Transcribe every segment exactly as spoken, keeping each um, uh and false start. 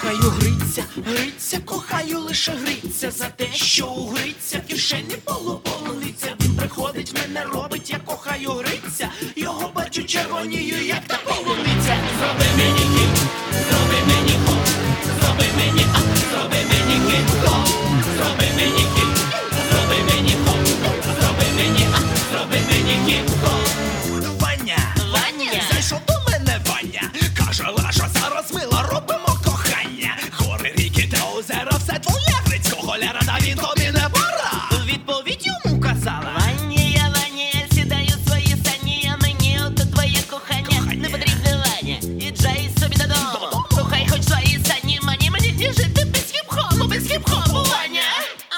кохаю Гриця, Гриця, кохаю лише Гриця. За те, що у Гриця в кишені полуполуниця. Він приходить, мене робить, я кохаю Гриця. Його бачу червонію, як та полуниця. Зроби мені кіт, зроби мені хоп, зроби мені а, зроби мені кіт, хоп, зроби мені кіт, зроби мені хоп, зроби мені а, зроби мені кіт, хоп. Ваня, Ваня, зайшов до мене Ваня. Каже, Лаша, зараз мила, робимо кохання. Гори, ріки та озера, все твоє, Грицького ляра, та він тобі не пора. Відповідь йому казала: Ваня, я Ваня, я сідаю в свої сані, а мені ото твоє кохання, Кохання. не потрібне, Ваня, їжджай собі додому. Кохай хоч свої сані, мені, мені не жити без хіп-хопу, без хіп-хопу, Ваня. А?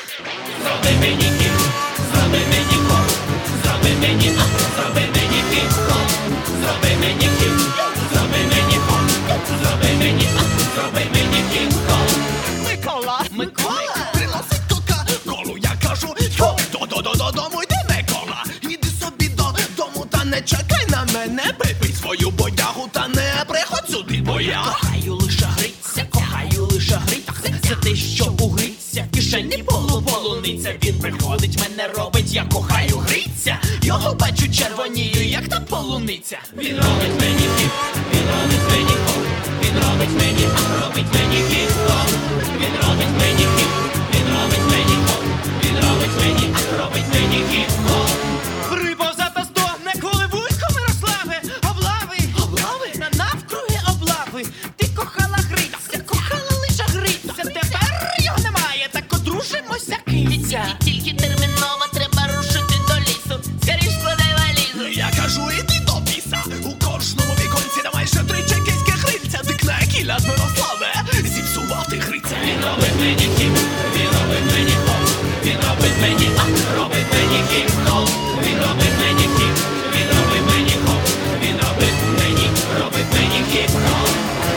зроби мені кіт, зроби мені хоп, зроби мені а, зроби мені кіт, хоп, зроби мені кіт, зроби мені хоп, зроби мені а, зроби мені кіт, хоп. Микола, Микола, приносить кока-колу, я кажу, хоп, до-до-до-додому йди, Микола. Іди собі додому та не чекай на мене, випий свою бодягу та не приходь сюди, бо я кохаю лише Гриця, кохаю лише Гриця. За те, що у Гриця в кишені полуполуниця. Він приходить, мене робить, я кохаю Гриця. Його бачу червонію, як та полуниця. Він робить мені кіт, він робить мені хоп, він робить мені, а робить мені кіт, хоп. Він робить мені кіт, він робить мені хоп, він робить мені, а робить мені кіт, хоп. Рибозата здохне, коли вуйко Мирославе. Облави, облави, на навкруги облави. Ти кохала Гриця, кохала лише Гриця. Тепер його немає, так одружимося, киця. Тільки терміново треба рушити до лісу. Скоріш складай валізу. Я кажу, іди до біса. У кожному віконці давай ще три чекійські Гриця. Дикне кіля з Мирославе, зіпсувати Гриця. Він робить мені кіт, він робить мені хоп, він робить мені а, робить мені кіт, хоп. Він робить мені кіт, він робить мені хоп, він робить мені, робить мені кіт, хоп.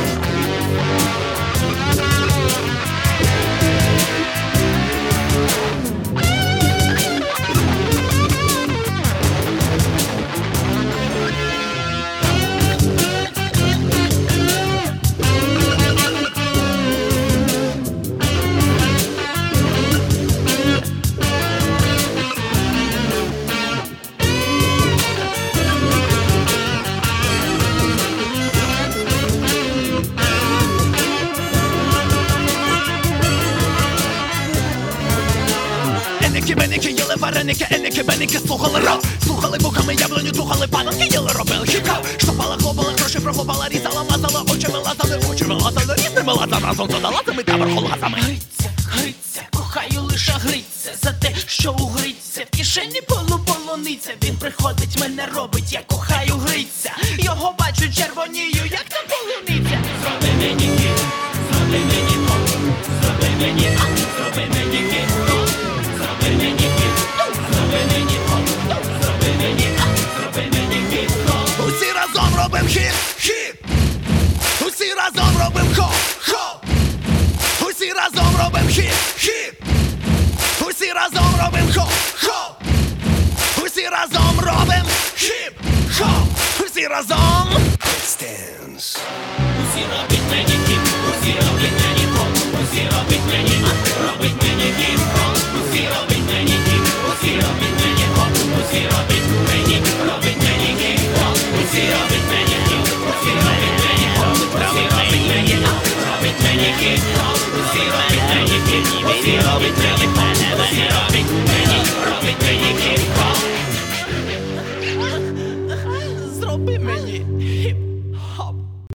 Еники, беники, їли вареники, еники, беники, слухали рок. Слухали вухами яблуню, слухали пананки, їли, робили хіп-хоп. Штопала, хлопала, гроші прохопала, різала, мазала, очі вилазали, очі вилазали, різними лазами, разом з водолазами та верхолазами. Гриця, Гриця, кохаю лише Гриця. За те, що у Гриця в кишені полуполуниця. Він приходить, мене робить, я кохаю Гриця. Його бачу червонію, як та полуниця. Зроби мені кіт, зроби мені хоп, зроби мені а, зроби мені кіт, хоп. Зроби мені кіт, зроби мені хоп, зроби мені а, зроби мені кіт, хоп. Усі разом робим хіп, хіп. Усі разом робим хоп, хоп. Усі разом робим хіп, хіп. Усі разом робим хоп, хоп. Усі разом робим хіп, хоп. Усі разом. Dance. Усі робить мені кіт, усі робить мені хоп, усі робить мені а, робить мені кіт, хоп. Усі робить мені кіт, усі робить мені хоп, усі робить мені, робить мені кіт, хоп. Усі робить мені кіт, усі робить мені хоп, усі робить мені а, робить мені кіт, хоп. Усі робить мені кіт, усі робить мені хоп.